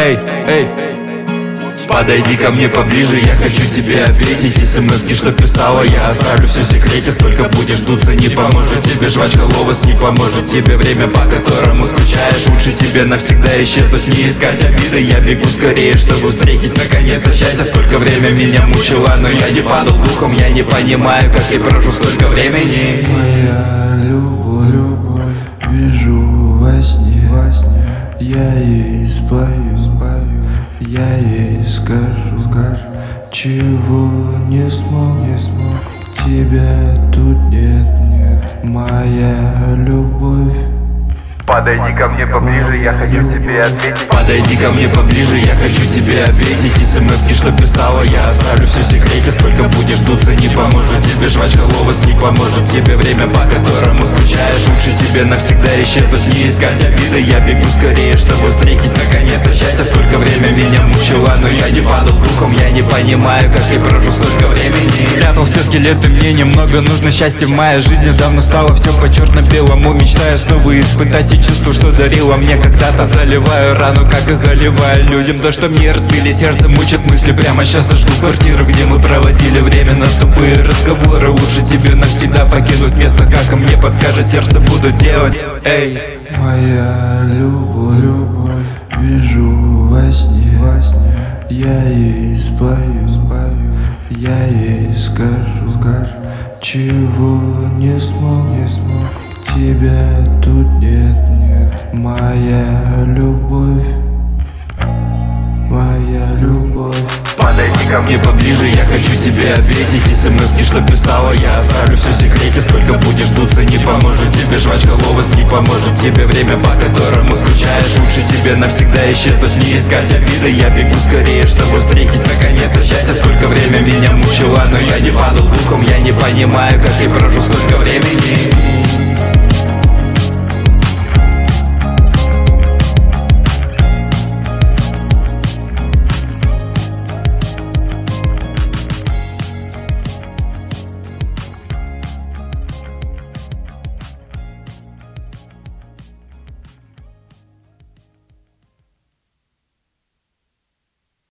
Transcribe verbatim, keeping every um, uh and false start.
эй, эй. Подойди ко мне поближе, я хочу тебе ответить. СМСки, что писала, я оставлю все в секрете. Сколько будешь дуться, не поможет тебе. Жвачка Ловас не поможет тебе. Время, по которому скучаешь, лучше тебе навсегда исчезнуть, не искать обиды. Я бегу скорее, чтобы встретить наконец-то счастье. Сколько время меня мучило, но я не падал духом. Я не понимаю, как я прожил столько времени. Моя любовь, любовь, вижу во сне, во сне. Я ей спою, спою. Я ей скажу, скажу, чего не смог, не смог. Тебя тут нет, нет, моя любовь. Подойди ко мне поближе, я хочу тебе ответить. Подойди ко мне поближе, я хочу тебе ответить. СМСки, что писала, я оставлю все в секрете. Сколько будешь дуться, не поможет тебе. Жвачка Ловас не поможет тебе. Время, по которому скучаешь, лучше тебе навсегда исчезнуть, не искать обиды. Я бегу скорее, чтобы встретить наконец-то счастье. Сколько время меня мучило, но я не падал духом. Я не понимаю, как я прожил столько времени. Прятал все скелеты, мне немного нужно счастья в моей жизни. Давно стало все по черно-белому. Мечтаю снова испытать и чувство, что дарила мне когда-то. Заливаю рану, как и заливаю людям. То, что мне разбили сердце, мучат мысли. Прямо сейчас сожгу квартиру, где мы проводили время на тупые разговоры. Лучше тебе навсегда покинуть место, как и мне подскажет сердце, буду делать. Эй. Моя любовь, любовь, вижу во сне, во сне. Я ей спою, спою. Я ей скажу, скажу, чего не смог, не смог. Тебя тут нет, нет, моя любовь, моя любовь. Подойди ко мне поближе, я хочу тебе ответить. СМСки, что писала, я оставлю все в секрете. Сколько будешь дуться, не поможет тебе. Жвачка Ловас не поможет тебе. Время, по которому скучаешь, лучше тебе навсегда исчезнуть, не искать обиды. Я бегу скорее, чтобы встретить наконец-то счастье. Сколько время меня мучило, но я не падал духом. Я не понимаю, как я прожил столько времени.